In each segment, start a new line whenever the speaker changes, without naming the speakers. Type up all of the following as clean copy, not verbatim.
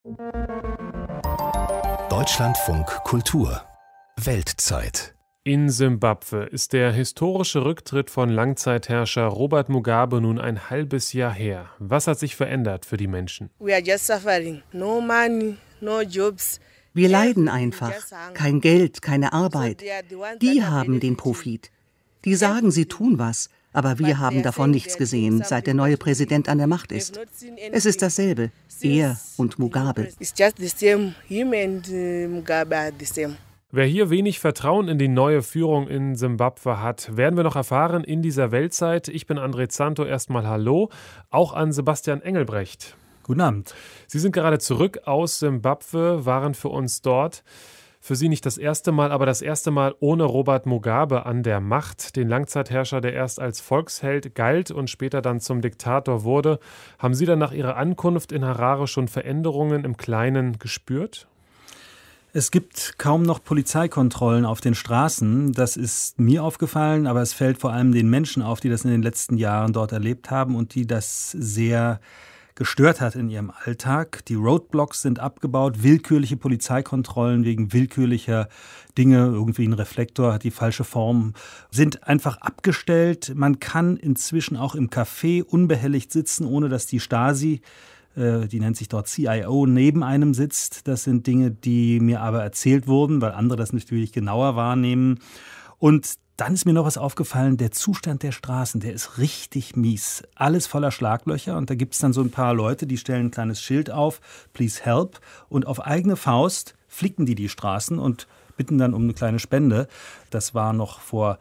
Deutschlandfunk Kultur Weltzeit.
In Simbabwe ist der historische Rücktritt von Langzeitherrscher Robert Mugabe nun ein halbes Jahr her. Was hat sich verändert für die Menschen?
We are just suffering. No money, no jobs.
Wir leiden einfach. Kein Geld, keine Arbeit. Die haben den Profit. Die sagen, sie tun was, aber wir haben davon nichts gesehen, seit der neue Präsident an der Macht ist. Es ist dasselbe, er und Mugabe.
It's just the same. Him and Mugabe are the same.
Wer hier wenig Vertrauen in die neue Führung in Simbabwe hat, werden wir noch erfahren in dieser Weltzeit. Ich bin André Zanto, erstmal hallo, auch an Sebastian Engelbrecht.
Guten Abend.
Sie sind gerade zurück aus Simbabwe, waren für uns dort. Für Sie nicht das erste Mal, aber das erste Mal ohne Robert Mugabe an der Macht. Den Langzeitherrscher, der erst als Volksheld galt und später dann zum Diktator wurde. Haben Sie dann nach Ihrer Ankunft in Harare schon Veränderungen im Kleinen gespürt?
Es gibt kaum noch Polizeikontrollen auf den Straßen. Das ist mir aufgefallen, aber es fällt vor allem den Menschen auf, die das in den letzten Jahren dort erlebt haben und die das sehr gestört hat in ihrem Alltag. Die Roadblocks sind abgebaut, willkürliche Polizeikontrollen wegen willkürlicher Dinge, irgendwie ein Reflektor hat die falsche Form, sind einfach abgestellt. Man kann inzwischen auch im Café unbehelligt sitzen, ohne dass die Stasi, die nennt sich dort CIO, neben einem sitzt. Das sind Dinge, die mir aber erzählt wurden, weil andere das natürlich genauer wahrnehmen. Und dann ist mir noch was aufgefallen, der Zustand der Straßen, der ist richtig mies. Alles voller Schlaglöcher und da gibt es dann so ein paar Leute, die stellen ein kleines Schild auf, please help. Und auf eigene Faust flicken die Straßen und bitten dann um eine kleine Spende. Das war noch vor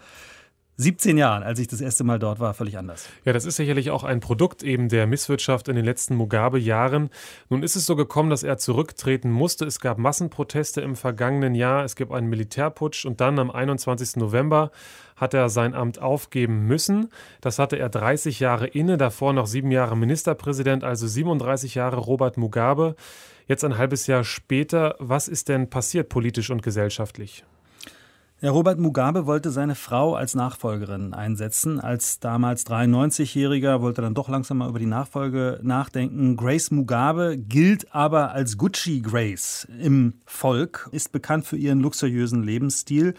17 Jahren, als ich das erste Mal dort war, völlig anders.
Ja, das ist sicherlich auch ein Produkt eben der Misswirtschaft in den letzten Mugabe-Jahren. Nun ist es so gekommen, dass er zurücktreten musste. Es gab Massenproteste im vergangenen Jahr. Es gab einen Militärputsch und dann am 21. November hat er sein Amt aufgeben müssen. Das hatte er 30 Jahre inne, davor noch 7 Jahre Ministerpräsident, also 37 Jahre Robert Mugabe. Jetzt ein halbes Jahr später, was ist denn passiert politisch und gesellschaftlich?
Ja, Robert Mugabe wollte seine Frau als Nachfolgerin einsetzen. Als damals 93-Jähriger wollte er dann doch langsam mal über die Nachfolge nachdenken. Grace Mugabe gilt aber als Gucci Grace im Volk, ist bekannt für ihren luxuriösen Lebensstil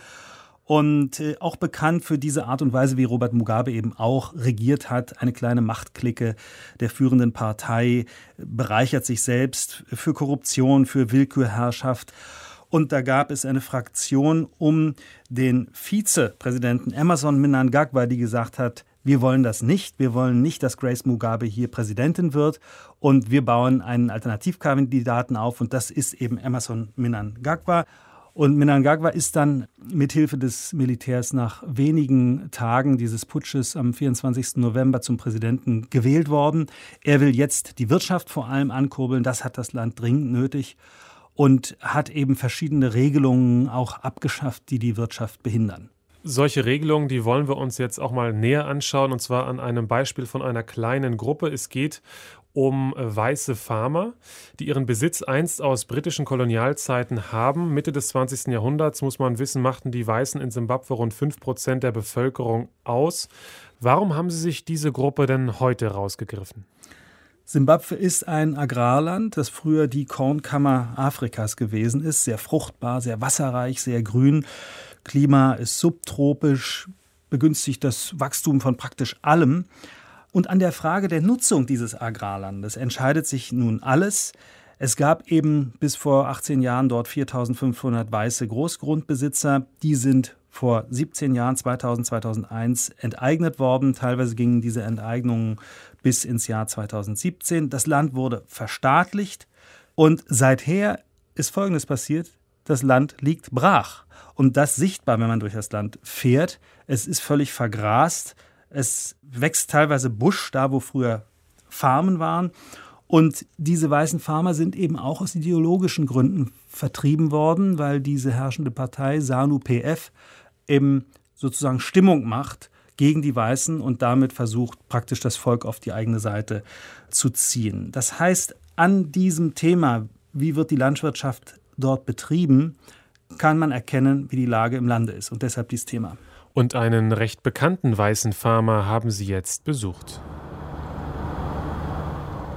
und auch bekannt für diese Art und Weise, wie Robert Mugabe eben auch regiert hat. Eine kleine Machtklicke der führenden Partei bereichert sich selbst für Korruption, für Willkürherrschaft. Und da gab es eine Fraktion um den Vizepräsidenten Emmerson Mnangagwa, die gesagt hat, wir wollen das nicht. Wir wollen nicht, dass Grace Mugabe hier Präsidentin wird. Und wir bauen einen Alternativkandidaten auf. Und das ist eben Emmerson Mnangagwa. Und Mnangagwa ist dann mithilfe des Militärs nach wenigen Tagen dieses Putsches am 24. November zum Präsidenten gewählt worden. Er will jetzt die Wirtschaft vor allem ankurbeln. Das hat das Land dringend nötig. Und hat eben verschiedene Regelungen auch abgeschafft, die die Wirtschaft behindern.
Solche Regelungen, die wollen wir uns jetzt auch mal näher anschauen, und zwar an einem Beispiel von einer kleinen Gruppe. Es geht um weiße Farmer, die ihren Besitz einst aus britischen Kolonialzeiten haben. Mitte des 20. Jahrhunderts, muss man wissen, machten die Weißen in Simbabwe rund 5% der Bevölkerung aus. Warum haben Sie sich diese Gruppe denn heute rausgegriffen?
Simbabwe ist ein Agrarland, das früher die Kornkammer Afrikas gewesen ist. Sehr fruchtbar, sehr wasserreich, sehr grün. Klima ist subtropisch, begünstigt das Wachstum von praktisch allem. Und an der Frage der Nutzung dieses Agrarlandes entscheidet sich nun alles. Es gab eben bis vor 18 Jahren dort 4.500 weiße Großgrundbesitzer. Die sind vor 17 Jahren, 2000, 2001, enteignet worden. Teilweise gingen diese Enteignungen bis ins Jahr 2017. Das Land wurde verstaatlicht und seither ist Folgendes passiert. Das Land liegt brach. Und das sichtbar, wenn man durch das Land fährt. Es ist völlig vergrast. Es wächst teilweise Busch, da wo früher Farmen waren. Und diese weißen Farmer sind eben auch aus ideologischen Gründen vertrieben worden, weil diese herrschende Partei ZANU-PF eben sozusagen Stimmung macht gegen die Weißen und damit versucht, praktisch das Volk auf die eigene Seite zu ziehen. Das heißt, an diesem Thema, wie wird die Landwirtschaft dort betrieben, kann man erkennen, wie die Lage im Lande ist. Und deshalb dieses Thema.
Und einen recht bekannten weißen Farmer haben Sie jetzt besucht.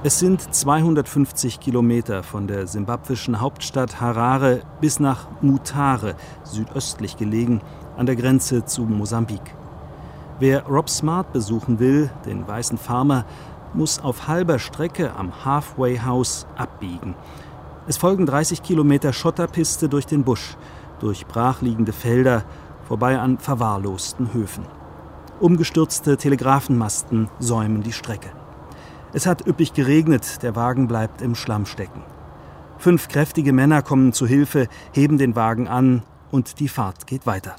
Es sind 250 Kilometer von der simbabwischen Hauptstadt Harare bis nach Mutare, südöstlich gelegen, an der Grenze zu Mosambik. Wer Rob Smart besuchen will, den weißen Farmer, muss auf halber Strecke am Halfway House abbiegen. Es folgen 30 Kilometer Schotterpiste durch den Busch, durch brachliegende Felder, vorbei an verwahrlosten Höfen. Umgestürzte Telegrafenmasten säumen die Strecke. Es hat üppig geregnet, der Wagen bleibt im Schlamm stecken. 5 kräftige Männer kommen zu Hilfe, heben den Wagen an und die Fahrt geht weiter.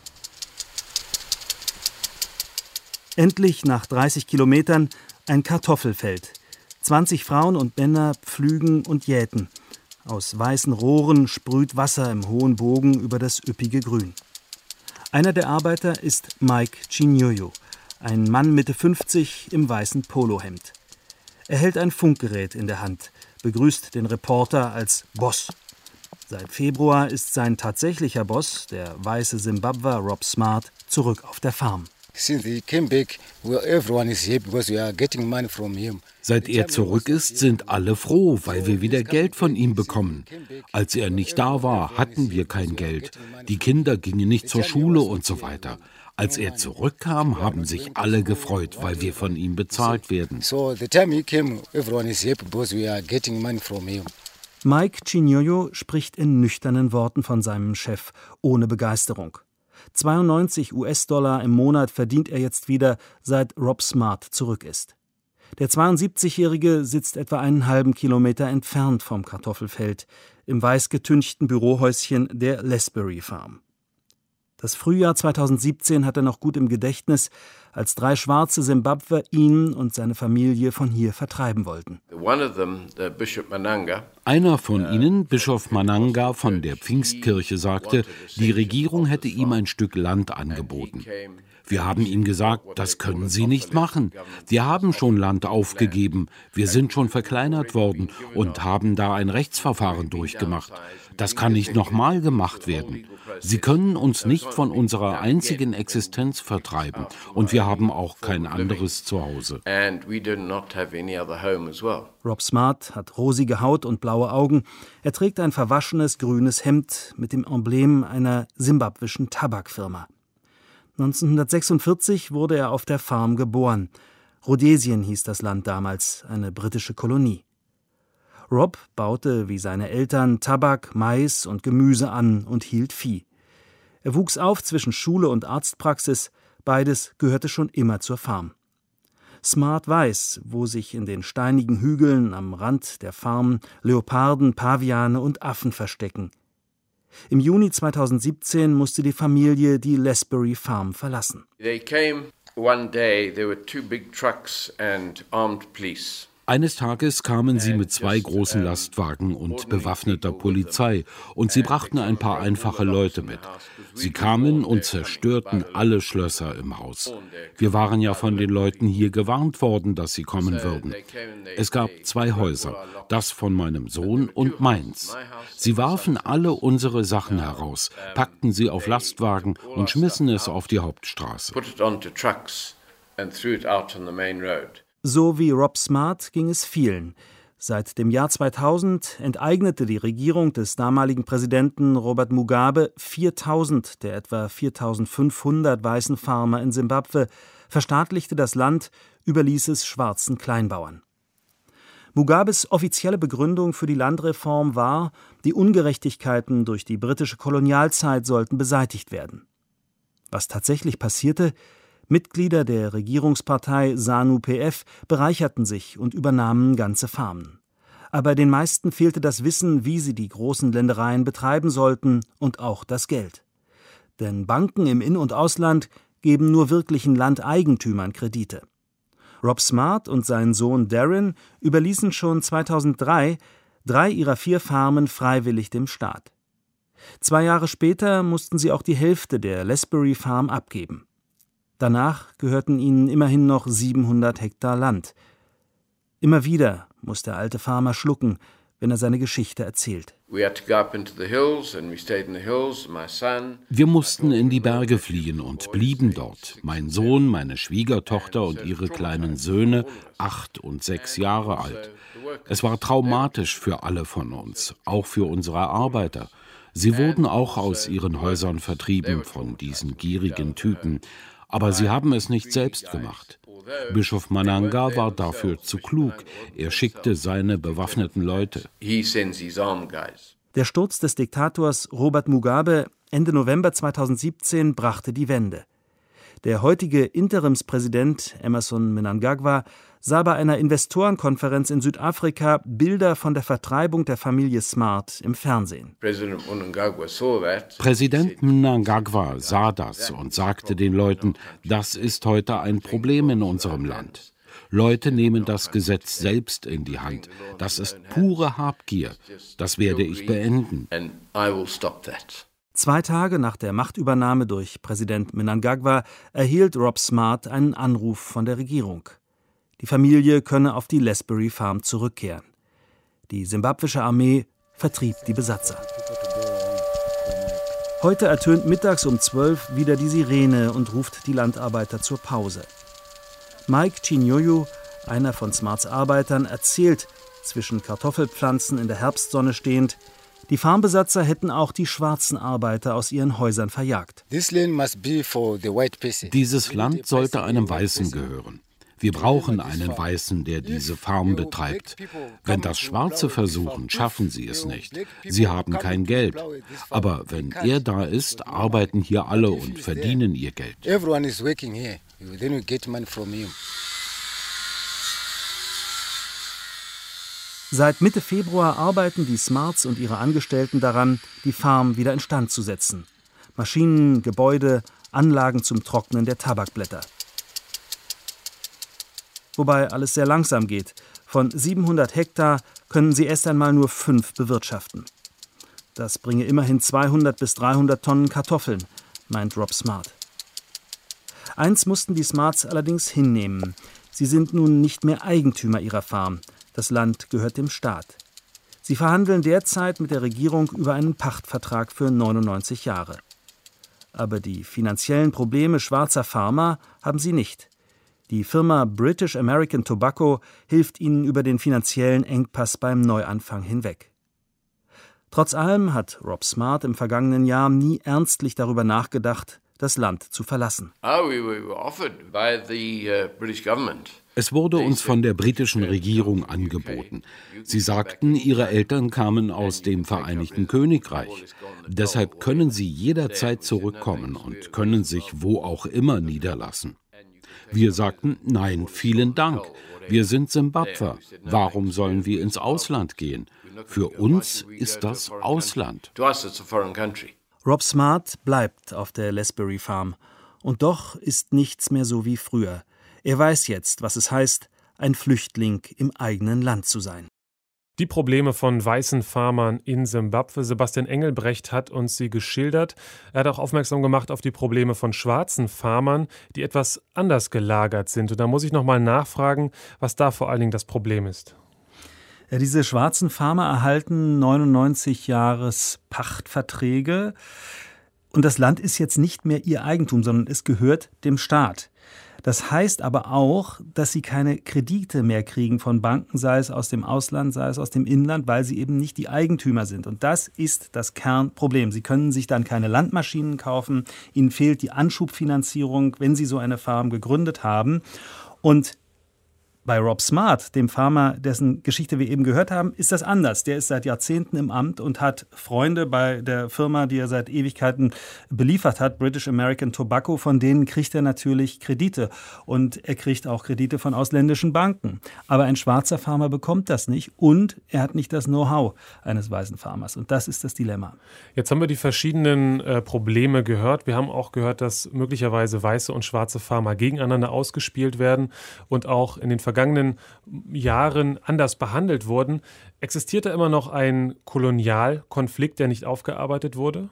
Endlich nach 30 Kilometern ein Kartoffelfeld. 20 Frauen und Männer pflügen und jäten. Aus weißen Rohren sprüht Wasser im hohen Bogen über das üppige Grün. Einer der Arbeiter ist Mike Chinyoyo, ein Mann Mitte 50 im weißen Polohemd. Er hält ein Funkgerät in der Hand, begrüßt den Reporter als Boss. Seit Februar ist sein tatsächlicher Boss, der weiße Simbabwer Rob Smart, zurück auf der Farm.
Seit er zurück ist, sind alle froh, weil wir wieder Geld von ihm bekommen. Als er nicht da war, hatten wir kein Geld. Die Kinder gingen nicht zur Schule und so weiter. Als er zurückkam, haben sich alle gefreut, weil wir von ihm bezahlt werden.
Mike Chinyoyo spricht in nüchternen Worten von seinem Chef, ohne Begeisterung. 92 US-Dollar im Monat verdient er jetzt wieder, seit Rob Smart zurück ist. Der 72-Jährige sitzt etwa einen halben Kilometer entfernt vom Kartoffelfeld, im weißgetünchten Bürohäuschen der Lesbury Farm. Das Frühjahr 2017 hat er noch gut im Gedächtnis, als 3 schwarze Simbabwer ihn und seine Familie von hier vertreiben wollten.
Einer von ihnen, Bischof Mananga von der Pfingstkirche, sagte, die Regierung hätte ihm ein Stück Land angeboten. Wir haben ihm gesagt, das können Sie nicht machen. Wir haben schon Land aufgegeben, wir sind schon verkleinert worden und haben da ein Rechtsverfahren durchgemacht. Das kann nicht nochmal gemacht werden. Sie können uns nicht von unserer einzigen Existenz vertreiben und wir haben auch kein anderes Zuhause.
Rob Smart hat rosige Haut und blaue Augen. Er trägt ein verwaschenes grünes Hemd mit dem Emblem einer simbabwischen Tabakfirma. 1946 wurde er auf der Farm geboren. Rhodesien hieß das Land damals, eine britische Kolonie. Rob baute wie seine Eltern Tabak, Mais und Gemüse an und hielt Vieh. Er wuchs auf zwischen Schule und Arztpraxis, beides gehörte schon immer zur Farm. Smart weiß, wo sich in den steinigen Hügeln am Rand der Farm Leoparden, Paviane und Affen verstecken. Im Juni 2017 musste die Familie die Lesbury Farm verlassen.
Eines Tages kamen sie mit 2 großen Lastwagen und bewaffneter Polizei und sie brachten ein paar einfache Leute mit. Sie kamen und zerstörten alle Schlösser im Haus. Wir waren ja von den Leuten hier gewarnt worden, dass sie kommen würden. Es gab 2 Häuser, das von meinem Sohn und meins. Sie warfen alle unsere Sachen heraus, packten sie auf Lastwagen und schmissen es auf die Hauptstraße.
So wie Rob Smart ging es vielen. Seit dem Jahr 2000 enteignete die Regierung des damaligen Präsidenten Robert Mugabe 4.000 der etwa 4.500 weißen Farmer in Simbabwe, verstaatlichte das Land, überließ es schwarzen Kleinbauern. Mugabes offizielle Begründung für die Landreform war, die Ungerechtigkeiten durch die britische Kolonialzeit sollten beseitigt werden. Was tatsächlich passierte? Mitglieder der Regierungspartei ZANU-PF bereicherten sich und übernahmen ganze Farmen. Aber den meisten fehlte das Wissen, wie sie die großen Ländereien betreiben sollten und auch das Geld. Denn Banken im In- und Ausland geben nur wirklichen Landeigentümern Kredite. Rob Smart und sein Sohn Darren überließen schon 2003 3 ihrer 4 Farmen freiwillig dem Staat. 2 Jahre später mussten sie auch die Hälfte der Lesbury Farm abgeben. Danach gehörten ihnen immerhin noch 700 Hektar Land. Immer wieder muss der alte Farmer schlucken, wenn er seine Geschichte erzählt.
Wir mussten in die Berge fliehen und blieben dort. Mein Sohn, meine Schwiegertochter und ihre kleinen Söhne, 8 und 6 Jahre alt. Es war traumatisch für alle von uns, auch für unsere Arbeiter. Sie wurden auch aus ihren Häusern vertrieben von diesen gierigen Typen. Aber sie haben es nicht selbst gemacht. Bischof Mnangagwa war dafür zu klug. Er schickte seine bewaffneten Leute.
Der Sturz des Diktators Robert Mugabe Ende November 2017 brachte die Wende. Der heutige Interimspräsident Emmerson Mnangagwa sah bei einer Investorenkonferenz in Südafrika Bilder von der Vertreibung der Familie Smart im Fernsehen.
Präsident Mnangagwa sah das und sagte den Leuten, das ist heute ein Problem in unserem Land. Leute nehmen das Gesetz selbst in die Hand. Das ist pure Habgier. Das werde ich beenden.
2 Tage nach der Machtübernahme durch Präsident Mnangagwa erhielt Rob Smart einen Anruf von der Regierung. Die Familie könne auf die Lesbury Farm zurückkehren. Die simbabwische Armee vertrieb die Besatzer. Heute ertönt mittags um 12 wieder die Sirene und ruft die Landarbeiter zur Pause. Mike Chinyoyu, einer von Smarts Arbeitern, erzählt, zwischen Kartoffelpflanzen in der Herbstsonne stehend, die Farmbesatzer hätten auch die schwarzen Arbeiter aus ihren Häusern verjagt.
Dieses Land sollte einem Weißen gehören. Wir brauchen einen Weißen, der diese Farm betreibt. Wenn das Schwarze versuchen, schaffen sie es nicht. Sie haben kein Geld. Aber wenn er da ist, arbeiten hier alle und verdienen ihr Geld.
Seit Mitte Februar arbeiten die Smarts und ihre Angestellten daran, die Farm wieder instand zu setzen. Maschinen, Gebäude, Anlagen zum Trocknen der Tabakblätter. Wobei alles sehr langsam geht. Von 700 Hektar können sie erst einmal nur 5 bewirtschaften. Das bringe immerhin 200 bis 300 Tonnen Kartoffeln, meint Rob Smart. Eins mussten die Smarts allerdings hinnehmen. Sie sind nun nicht mehr Eigentümer ihrer Farm. Das Land gehört dem Staat. Sie verhandeln derzeit mit der Regierung über einen Pachtvertrag für 99 Jahre. Aber die finanziellen Probleme schwarzer Farmer haben sie nicht. Die Firma British American Tobacco hilft ihnen über den finanziellen Engpass beim Neuanfang hinweg. Trotz allem hat Rob Smart im vergangenen Jahr nie ernstlich darüber nachgedacht, das Land zu verlassen.
Es wurde uns von der britischen Regierung angeboten. Sie sagten, ihre Eltern kamen aus dem Vereinigten Königreich. Deshalb können sie jederzeit zurückkommen und können sich wo auch immer niederlassen. Wir sagten, nein, vielen Dank. Wir sind Simbabwer. Warum sollen wir ins Ausland gehen? Für uns ist das Ausland.
Rob Smart bleibt auf der Lesbury Farm. Und doch ist nichts mehr so wie früher. Er weiß jetzt, was es heißt, ein Flüchtling im eigenen Land zu sein.
Die Probleme von weißen Farmern in Simbabwe. Sebastian Engelbrecht hat uns sie geschildert. Er hat auch aufmerksam gemacht auf die Probleme von schwarzen Farmern, die etwas anders gelagert sind. Und da muss ich noch mal nachfragen, was da vor allen Dingen das Problem ist.
Ja, diese schwarzen Farmer erhalten 99 Jahres Pachtverträge. Und das Land ist jetzt nicht mehr ihr Eigentum, sondern es gehört dem Staat. Das heißt aber auch, dass sie keine Kredite mehr kriegen von Banken, sei es aus dem Ausland, sei es aus dem Inland, weil sie eben nicht die Eigentümer sind. Und das ist das Kernproblem. Sie können sich dann keine Landmaschinen kaufen. Ihnen fehlt die Anschubfinanzierung, wenn sie so eine Farm gegründet haben. Und bei Rob Smart, dem Farmer, dessen Geschichte wir eben gehört haben, ist das anders. Der ist seit Jahrzehnten im Amt und hat Freunde bei der Firma, die er seit Ewigkeiten beliefert hat, British American Tobacco. Von denen kriegt er natürlich Kredite. Und er kriegt auch Kredite von ausländischen Banken. Aber ein schwarzer Farmer bekommt das nicht. Und er hat nicht das Know-how eines weißen Farmers. Und das ist das Dilemma.
Jetzt haben wir die verschiedenen Probleme gehört. Wir haben auch gehört, dass möglicherweise weiße und schwarze Farmer gegeneinander ausgespielt werden und auch in den vergangenen Jahren anders behandelt wurden. Existiert da immer noch ein Kolonialkonflikt, der nicht aufgearbeitet wurde?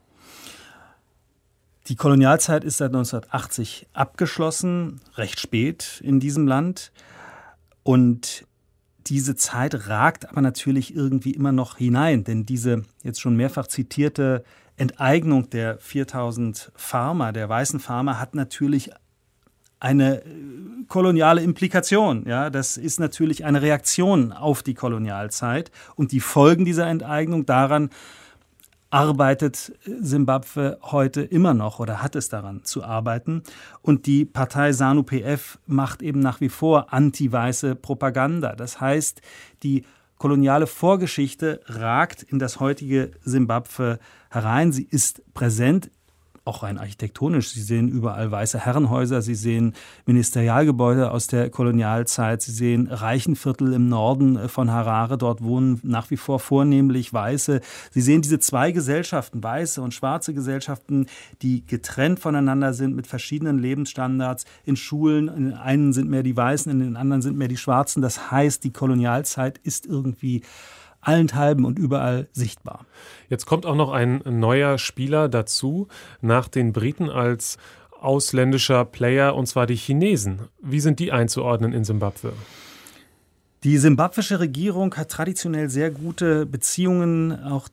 Die Kolonialzeit ist seit 1980 abgeschlossen, recht spät in diesem Land. Und diese Zeit ragt aber natürlich irgendwie immer noch hinein, denn diese jetzt schon mehrfach zitierte Enteignung der 4000 Farmer, der weißen Farmer, hat natürlich eine koloniale Implikation. Ja, das ist natürlich eine Reaktion auf die Kolonialzeit und die Folgen dieser Enteignung, daran arbeitet Simbabwe heute immer noch oder hat es daran zu arbeiten. Und die Partei ZANU-PF macht eben nach wie vor anti-weiße Propaganda. Das heißt, die koloniale Vorgeschichte ragt in das heutige Simbabwe herein. Sie ist präsent, auch rein architektonisch. Sie sehen überall weiße Herrenhäuser, Sie sehen Ministerialgebäude aus der Kolonialzeit, Sie sehen Reichenviertel im Norden von Harare, dort wohnen nach wie vor vornehmlich Weiße. Sie sehen diese zwei Gesellschaften, weiße und schwarze Gesellschaften, die getrennt voneinander sind mit verschiedenen Lebensstandards. In Schulen, in den einen sind mehr die Weißen, in den anderen sind mehr die Schwarzen. Das heißt, die Kolonialzeit ist irgendwie allenthalben und überall sichtbar.
Jetzt kommt auch noch ein neuer Spieler dazu, nach den Briten als ausländischer Player, und zwar die Chinesen. Wie sind die einzuordnen in Simbabwe?
Die simbabwische Regierung hat traditionell sehr gute Beziehungen. Auch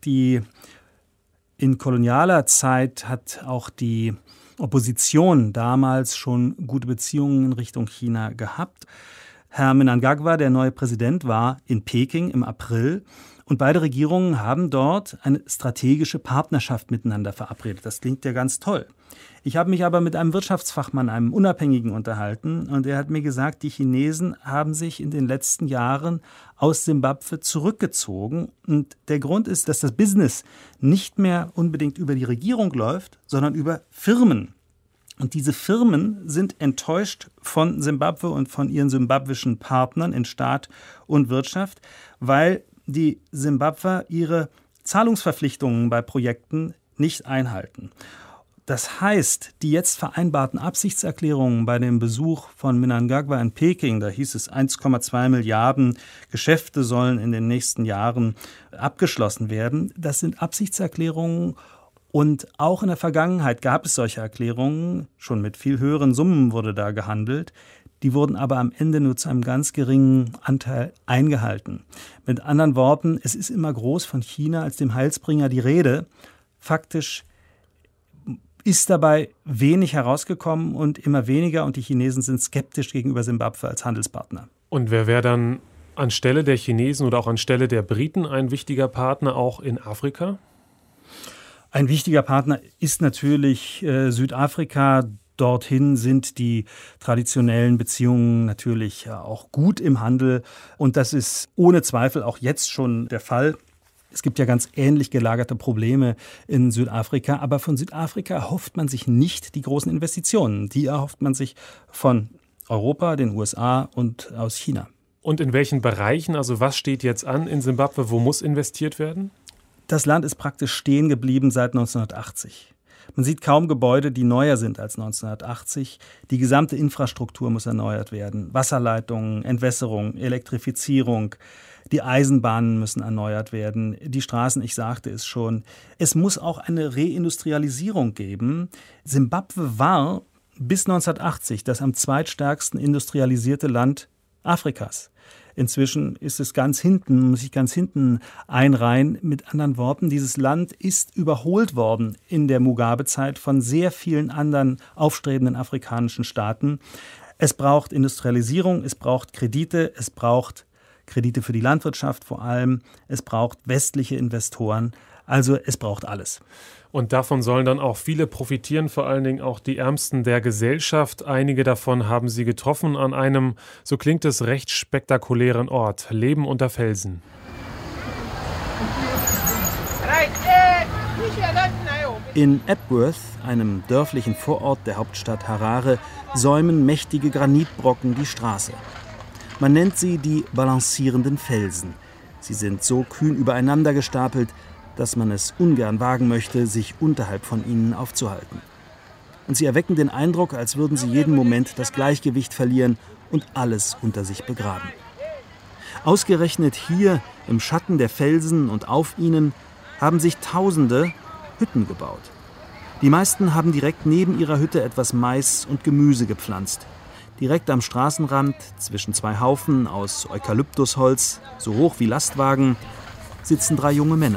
in kolonialer Zeit hat auch die Opposition damals schon gute Beziehungen in Richtung China gehabt. Herr Mnangagwa, der neue Präsident, war in Peking im April und beide Regierungen haben dort eine strategische Partnerschaft miteinander verabredet. Das klingt ja ganz toll. Ich habe mich aber mit einem Wirtschaftsfachmann, einem Unabhängigen, unterhalten und er hat mir gesagt, die Chinesen haben sich in den letzten Jahren aus Simbabwe zurückgezogen und der Grund ist, dass das Business nicht mehr unbedingt über die Regierung läuft, sondern über Firmen. Und diese Firmen sind enttäuscht von Simbabwe und von ihren simbabwischen Partnern in Staat und Wirtschaft, weil die Simbabwer ihre Zahlungsverpflichtungen bei Projekten nicht einhalten. Das heißt, die jetzt vereinbarten Absichtserklärungen bei dem Besuch von Mnangagwa in Peking, da hieß es 1,2 Milliarden Geschäfte sollen in den nächsten Jahren abgeschlossen werden, das sind Absichtserklärungen. Und auch in der Vergangenheit gab es solche Erklärungen, schon mit viel höheren Summen wurde da gehandelt. Die wurden aber am Ende nur zu einem ganz geringen Anteil eingehalten. Mit anderen Worten, es ist immer groß von China als dem Heilsbringer die Rede. Faktisch ist dabei wenig herausgekommen und immer weniger. Und die Chinesen sind skeptisch gegenüber Simbabwe als Handelspartner.
Und wer wäre dann anstelle der Chinesen oder auch anstelle der Briten ein wichtiger Partner auch in Afrika?
Ein wichtiger Partner ist natürlich Südafrika. Dorthin sind die traditionellen Beziehungen natürlich auch gut im Handel. Und das ist ohne Zweifel auch jetzt schon der Fall. Es gibt ja ganz ähnlich gelagerte Probleme in Südafrika. Aber von Südafrika erhofft man sich nicht die großen Investitionen. Die erhofft man sich von Europa, den USA und aus China.
Und in welchen Bereichen, also was steht jetzt an in Simbabwe? Wo muss investiert werden?
Das Land ist praktisch stehen geblieben seit 1980. Man sieht kaum Gebäude, die neuer sind als 1980. Die gesamte Infrastruktur muss erneuert werden. Wasserleitungen, Entwässerung, Elektrifizierung, die Eisenbahnen müssen erneuert werden. Die Straßen, ich sagte es schon. Es muss auch eine Reindustrialisierung geben. Simbabwe war bis 1980 das am zweitstärksten industrialisierte Land Afrikas. Inzwischen ist es ganz hinten, muss ich ganz hinten einreihen. Mit anderen Worten, dieses Land ist überholt worden in der Mugabe-Zeit von sehr vielen anderen aufstrebenden afrikanischen Staaten. Es braucht Industrialisierung, es braucht Kredite für die Landwirtschaft vor allem, es braucht westliche Investoren, also es braucht alles.
Und davon sollen dann auch viele profitieren, vor allen Dingen auch die Ärmsten der Gesellschaft. Einige davon haben Sie getroffen an einem, so klingt es, recht spektakulären Ort, Leben unter Felsen.
In Epworth, einem dörflichen Vorort der Hauptstadt Harare, säumen mächtige Granitbrocken die Straße. Man nennt sie die balancierenden Felsen. Sie sind so kühn übereinander gestapelt, dass man es ungern wagen möchte, sich unterhalb von ihnen aufzuhalten. Und sie erwecken den Eindruck, als würden sie jeden Moment das Gleichgewicht verlieren und alles unter sich begraben. Ausgerechnet hier im Schatten der Felsen und auf ihnen haben sich Tausende Hütten gebaut. Die meisten haben direkt neben ihrer Hütte etwas Mais und Gemüse gepflanzt. Direkt am Straßenrand, zwischen zwei Haufen aus Eukalyptusholz, so hoch wie Lastwagen, sitzen 3 junge Männer.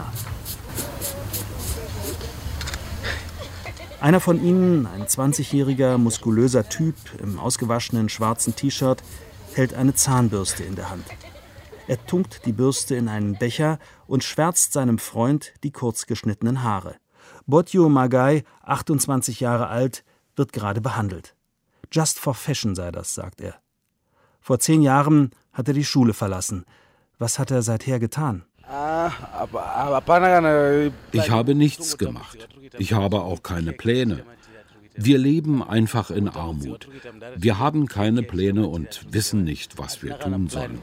Einer von ihnen, ein 20-jähriger, muskulöser Typ im ausgewaschenen schwarzen T-Shirt, hält eine Zahnbürste in der Hand. Er tunkt die Bürste in einen Becher und schwärzt seinem Freund die kurz geschnittenen Haare. Botyo Magai, 28 Jahre alt, wird gerade behandelt. Just for fashion sei das, sagt er. Vor 10 Jahren hat er die Schule verlassen. Was hat er seither getan?
Ich habe nichts gemacht. Ich habe auch keine Pläne. Wir leben einfach in Armut. Wir haben keine Pläne und wissen nicht, was wir tun sollen.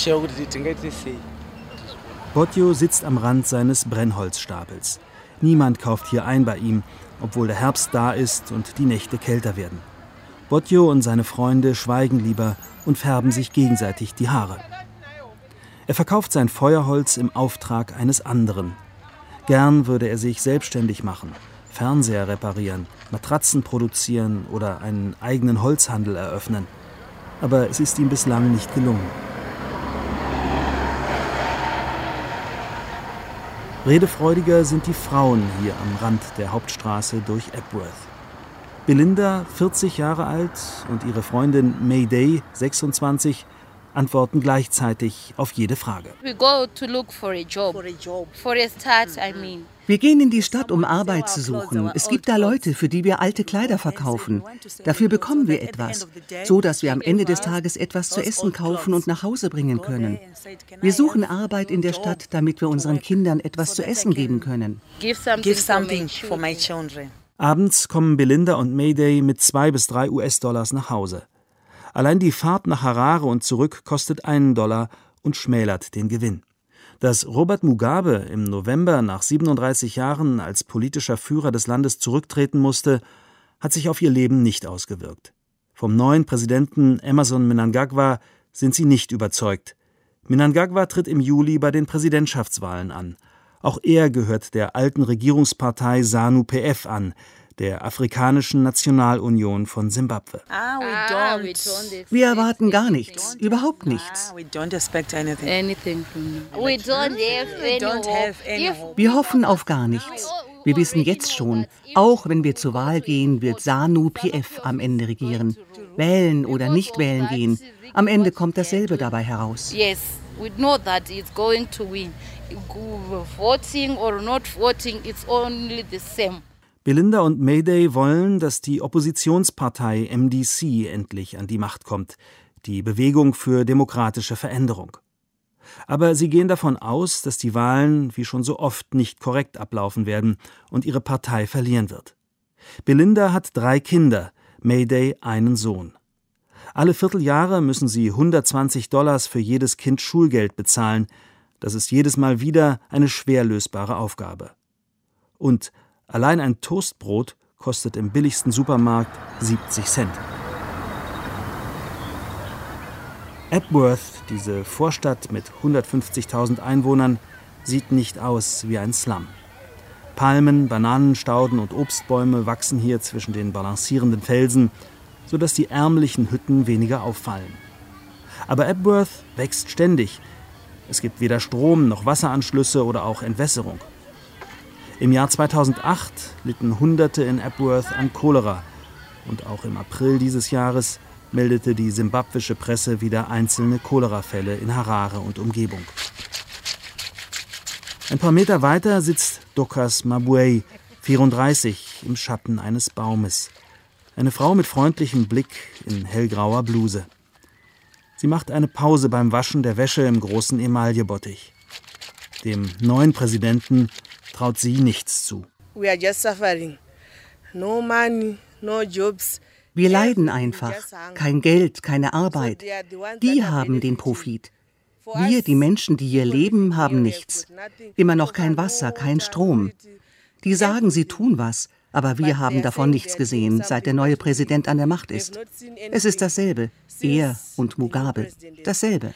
Botyo sitzt am Rand seines Brennholzstapels. Niemand kauft hier ein bei ihm, obwohl der Herbst da ist und die Nächte kälter werden. Botyo und seine Freunde schweigen lieber und färben sich gegenseitig die Haare. Er verkauft sein Feuerholz im Auftrag eines anderen. Gern würde er sich selbstständig machen, Fernseher reparieren, Matratzen produzieren oder einen eigenen Holzhandel eröffnen. Aber es ist ihm bislang nicht gelungen. Redefreudiger sind die Frauen hier am Rand der Hauptstraße durch Epworth. Belinda, 40 Jahre alt, und ihre Freundin Mayday, 26, antworten gleichzeitig auf jede Frage.
Wir gehen in die Stadt, um Arbeit zu suchen. Es gibt da Leute, für die wir alte Kleider verkaufen. Dafür bekommen wir etwas, so dass wir am Ende des Tages etwas zu essen kaufen und nach Hause bringen können. Wir suchen Arbeit in der Stadt, damit wir unseren Kindern etwas zu essen geben können.
Abends kommen Belinda und Mayday mit 2 bis 3 US-Dollars nach Hause. Allein die Fahrt nach Harare und zurück kostet $1 und schmälert den Gewinn. Dass Robert Mugabe im November nach 37 Jahren als politischer Führer des Landes zurücktreten musste, hat sich auf ihr Leben nicht ausgewirkt. Vom neuen Präsidenten Emmerson Mnangagwa sind sie nicht überzeugt. Mnangagwa tritt im Juli bei den Präsidentschaftswahlen an. Auch er gehört der alten Regierungspartei ZANU-PF an, der Afrikanischen Nationalunion von Simbabwe.
Wir erwarten gar nichts, überhaupt nichts. Wir hoffen auf gar nichts. Wir wissen jetzt schon, auch wenn wir zur Wahl gehen, wird ZANU-PF am Ende regieren. Wählen oder nicht wählen gehen, am Ende kommt dasselbe dabei heraus.
We know that it's going to win. Voting or not voting, it's only the same.
Belinda und Mayday wollen, dass die Oppositionspartei MDC endlich an die Macht kommt, die Bewegung für demokratische Veränderung. Aber sie gehen davon aus, dass die Wahlen wie schon so oft nicht korrekt ablaufen werden und ihre Partei verlieren wird. Belinda hat 3 Kinder, Mayday einen Sohn. Alle Vierteljahre müssen sie $120 für jedes Kind Schulgeld bezahlen. Das ist jedes Mal wieder eine schwer lösbare Aufgabe. Und allein ein Toastbrot kostet im billigsten Supermarkt 70 Cent. Epworth, diese Vorstadt mit 150.000 Einwohnern, sieht nicht aus wie ein Slum. Palmen, Bananenstauden und Obstbäume wachsen hier zwischen den balancierenden Felsen, sodass die ärmlichen Hütten weniger auffallen. Aber Epworth wächst ständig. Es gibt weder Strom noch Wasseranschlüsse oder auch Entwässerung. Im Jahr 2008 litten Hunderte in Epworth an Cholera. Und auch im April dieses Jahres meldete die simbabwische Presse wieder einzelne Cholerafälle in Harare und Umgebung. Ein paar Meter weiter sitzt Dorcas Mabuey, 34, im Schatten eines Baumes. Eine Frau mit freundlichem Blick in hellgrauer Bluse. Sie macht eine Pause beim Waschen der Wäsche im großen Emaillebottich. Dem neuen Präsidenten traut sie nichts zu.
We are just suffering. No money, no jobs.
Wir leiden einfach. Kein Geld, keine Arbeit. Die haben den Profit. Wir, die Menschen, die hier leben, haben nichts. Immer noch kein Wasser, kein Strom. Die sagen, sie tun was, aber wir haben davon nichts gesehen, seit der neue Präsident an der Macht ist. Es ist dasselbe. Er und Mugabe. Dasselbe.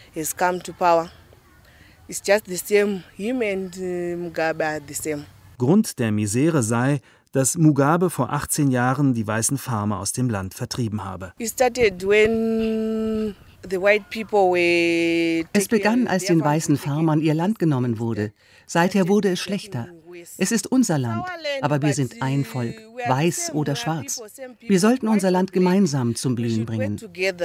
Grund der Misere sei, dass Mugabe vor 18 Jahren die weißen Farmer aus dem Land vertrieben habe.
It started when the white people were
Es begann, als den weißen Farmern ihr Land genommen wurde. Seither wurde es schlechter. Es ist unser Land, aber wir sind ein Volk, weiß oder schwarz. Wir sollten unser Land gemeinsam zum Blühen bringen.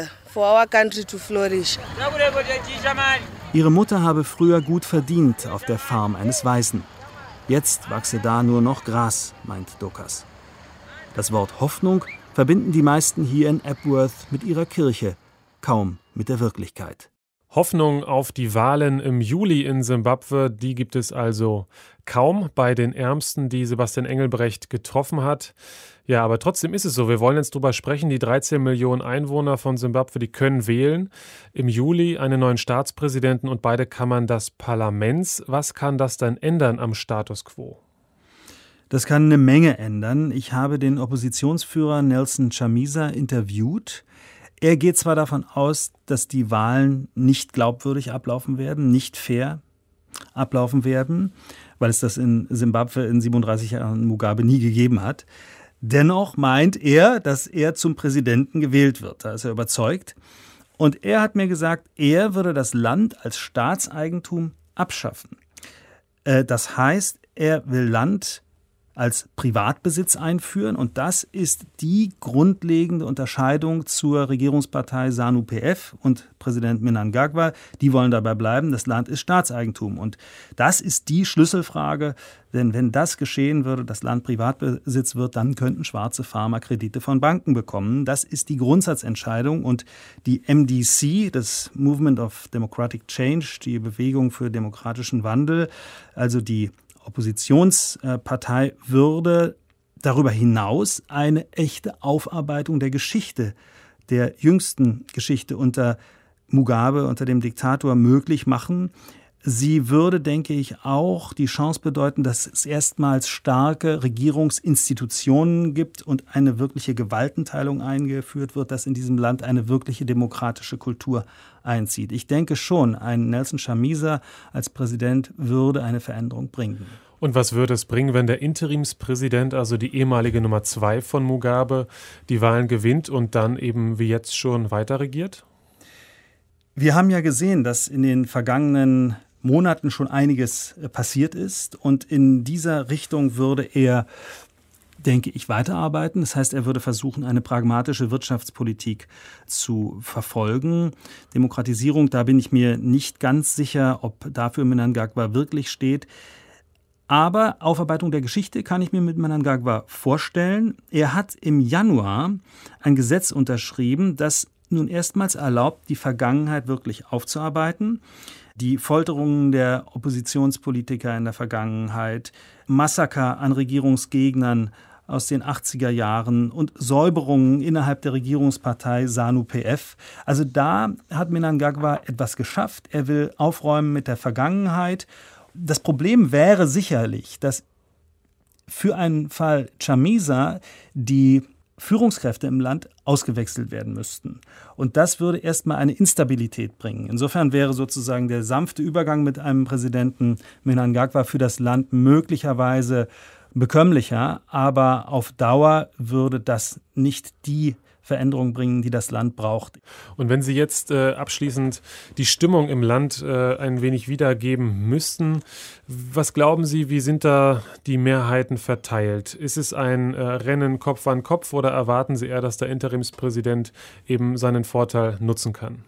Ihre Mutter habe früher gut verdient auf der Farm eines Weißen. Jetzt wachse da nur noch Gras, meint Dokas. Das Wort Hoffnung verbinden die meisten hier in Epworth mit ihrer Kirche, kaum mit der Wirklichkeit.
Hoffnung auf die Wahlen im Juli in Simbabwe, die gibt es also kaum bei den Ärmsten, die Sebastian Engelbrecht getroffen hat. Ja, aber trotzdem ist es so. Wir wollen jetzt drüber sprechen. Die 13 Millionen Einwohner von Simbabwe, die können wählen. Im Juli einen neuen Staatspräsidenten und beide Kammern des Parlaments. Was kann das dann ändern am Status quo?
Das kann eine Menge ändern. Ich habe den Oppositionsführer Nelson Chamisa interviewt. Er geht zwar davon aus, dass die Wahlen nicht glaubwürdig ablaufen werden, nicht fair ablaufen werden, weil es das in Simbabwe in 37 Jahren Mugabe nie gegeben hat. Dennoch meint er, dass er zum Präsidenten gewählt wird. Da ist er überzeugt. Und er hat mir gesagt, er würde das Land als Staatseigentum abschaffen. Das heißt, er will Land als Privatbesitz einführen. Und das ist die grundlegende Unterscheidung zur Regierungspartei ZANU-PF und Präsident Mnangagwa. Die wollen dabei bleiben, das Land ist Staatseigentum. Und das ist die Schlüsselfrage, denn wenn das geschehen würde, das Land Privatbesitz wird, dann könnten schwarze Farmer Kredite von Banken bekommen. Das ist die Grundsatzentscheidung. Und die MDC, das Movement of Democratic Change, die Bewegung für demokratischen Wandel, also die Oppositionspartei, würde darüber hinaus eine echte Aufarbeitung der Geschichte, der jüngsten Geschichte unter Mugabe, unter dem Diktator, möglich machen. Sie würde, denke ich, auch die Chance bedeuten, dass es erstmals starke Regierungsinstitutionen gibt und eine wirkliche Gewaltenteilung eingeführt wird, dass in diesem Land eine wirkliche demokratische Kultur einzieht. Ich denke schon, ein Nelson Chamisa als Präsident würde eine Veränderung bringen.
Und was würde es bringen, wenn der Interimspräsident, also die ehemalige Nummer 2 von Mugabe, die Wahlen gewinnt und dann eben wie jetzt schon weiter regiert?
Wir haben ja gesehen, dass in den vergangenen Monaten schon einiges passiert ist. Und in dieser Richtung würde er, denke ich, weiterarbeiten. Das heißt, er würde versuchen, eine pragmatische Wirtschaftspolitik zu verfolgen. Demokratisierung, da bin ich mir nicht ganz sicher, ob dafür Mnangagwa wirklich steht. Aber Aufarbeitung der Geschichte kann ich mir mit Mnangagwa vorstellen. Er hat im Januar ein Gesetz unterschrieben, das nun erstmals erlaubt, die Vergangenheit wirklich aufzuarbeiten. Die Folterungen der Oppositionspolitiker in der Vergangenheit, Massaker an Regierungsgegnern aus den 80er Jahren und Säuberungen innerhalb der Regierungspartei ZANU-PF. Also da hat Mnangagwa etwas geschafft. Er will aufräumen mit der Vergangenheit. Das Problem wäre sicherlich, dass für einen Fall Chamisa die Führungskräfte im Land ausgewechselt werden müssten. Und das würde erstmal eine Instabilität bringen. Insofern wäre sozusagen der sanfte Übergang mit einem Präsidenten Mnangagwa für das Land möglicherweise bekömmlicher, aber auf Dauer würde das nicht die Veränderung bringen, die das Land braucht.
Und wenn Sie jetzt abschließend die Stimmung im Land ein wenig wiedergeben müssten, was glauben Sie, wie sind da die Mehrheiten verteilt? Ist es ein Rennen Kopf an Kopf oder erwarten Sie eher, dass der Interimspräsident eben seinen Vorteil nutzen kann?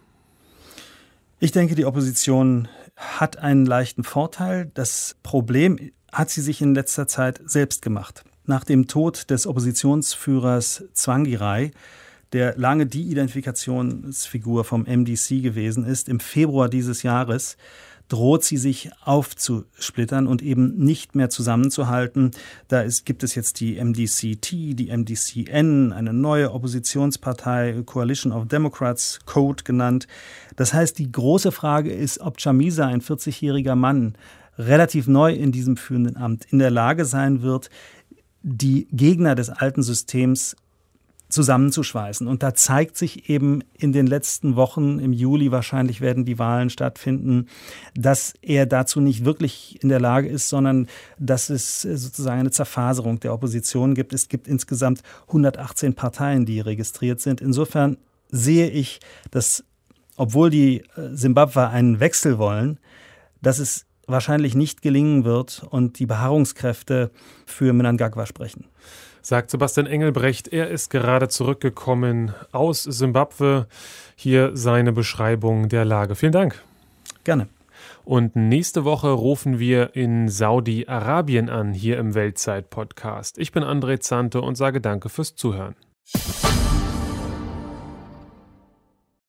Ich denke, die Opposition hat einen leichten Vorteil. Das Problem hat sie sich in letzter Zeit selbst gemacht. Nach dem Tod des Oppositionsführers Tsvangirai, der lange die Identifikationsfigur vom MDC gewesen ist, im Februar dieses Jahres droht sie sich aufzusplittern und eben nicht mehr zusammenzuhalten. Gibt es jetzt die MDCT, die MDCN, eine neue Oppositionspartei, Coalition of Democrats, Code genannt. Das heißt, die große Frage ist, ob Chamisa, ein 40-jähriger Mann, relativ neu in diesem führenden Amt, in der Lage sein wird, die Gegner des alten Systems zusammenzuschweißen. Und da zeigt sich eben in den letzten Wochen, im Juli wahrscheinlich werden die Wahlen stattfinden, dass er dazu nicht wirklich in der Lage ist, sondern dass es sozusagen eine Zerfaserung der Opposition gibt. Es gibt insgesamt 118 Parteien, die registriert sind. Insofern sehe ich, dass, obwohl die Simbabwer einen Wechsel wollen, dass es wahrscheinlich nicht gelingen wird und die Beharrungskräfte für Mnangagwa sprechen.
Sagt Sebastian Engelbrecht. Er ist gerade zurückgekommen aus Simbabwe. Hier seine Beschreibung der Lage. Vielen Dank.
Gerne.
Und nächste Woche rufen wir in Saudi-Arabien an, hier im Weltzeit-Podcast. Ich bin André Zante und sage danke fürs Zuhören.